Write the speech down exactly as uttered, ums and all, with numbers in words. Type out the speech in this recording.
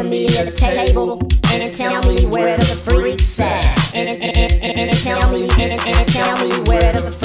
with me at the table, and then tell me where the freaks at. And, and, and, and, and tell me, and, and tell me where the freaks